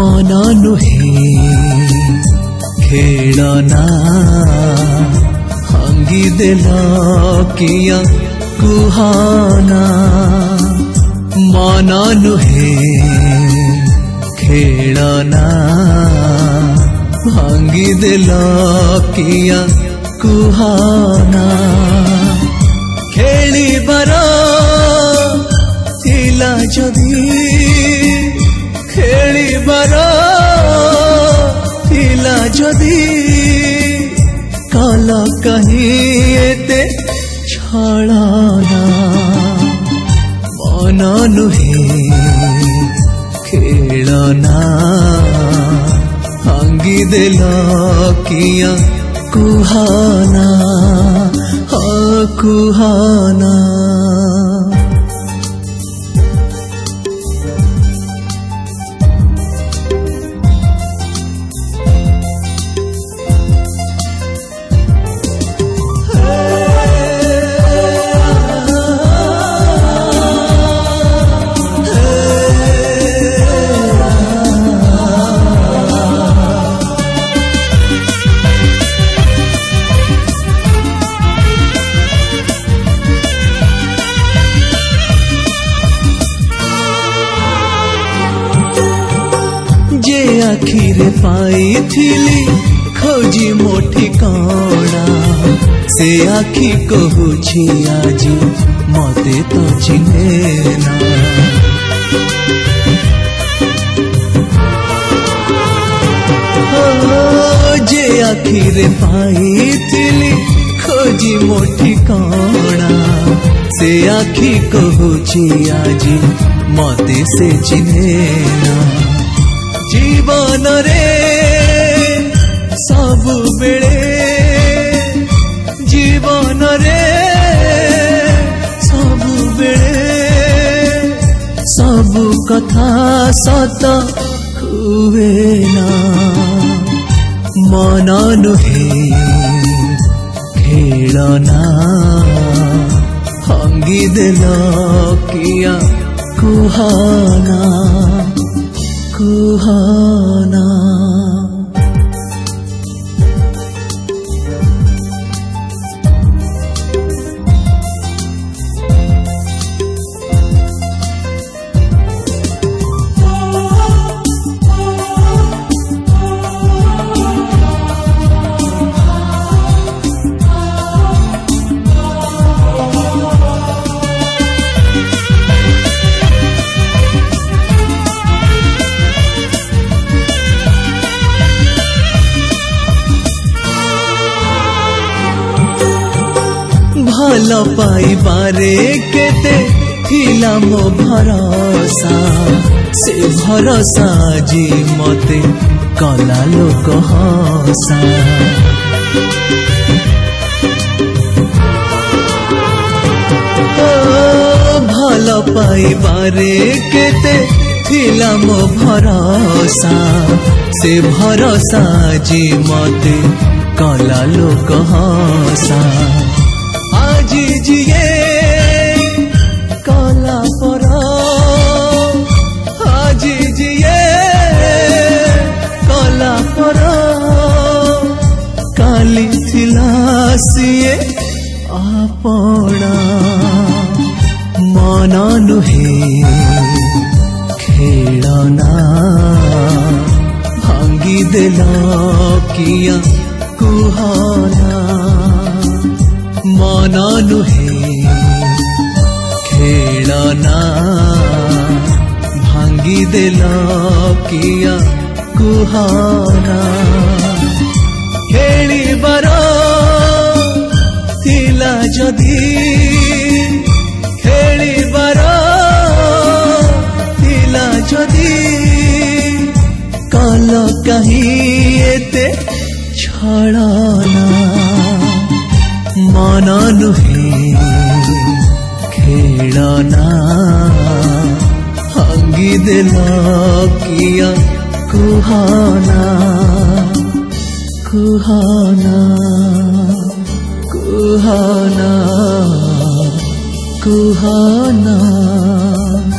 मन नुहे खेलना भांगी देल किया कुहाना मन नुहे खेलना भांगी देल किया कुहाना खेलिबार थिला जदि खेलिबार थिला जदि कल कहीं एते छलना मन नुहे खेलना भांगी देल किया कुहाना कुहाना आखिरे पाई थिली खोजी मो ठिकाना से आखि कहूछि आज मते तो चिन्हेना जे आखिरे पाई थिली खोजी मो ठिकाना से आखि कहूछि आज मते से चिन्हेना जीवन रे सबु बेले जीवन रे सबु बेले सबु कथा सत हुए ना मन नुहे खेलना भांगी देल किया कुहाना कुहाना भल पाइबारे केते थिला मो भरोसा से भरोसा जी मते कला लोक हसा भल पाइबारे केते थिला मो भरोसा से भरोसा जी मते कला लोक हसा जी जिए कला पर आजी जिए कला पर काली थिला सिए आपना मन नुहे खेलना भांगी देल किया कुहाना मन नुहे खेलना भांगी देल किया कुहाना खेलिबार थिला जदि खेलिबार थिला जदि कल कहीं एते छलना मन नुहे खेलना भांगी देल किया कुहाना कुहाना कुहाना कुहाना।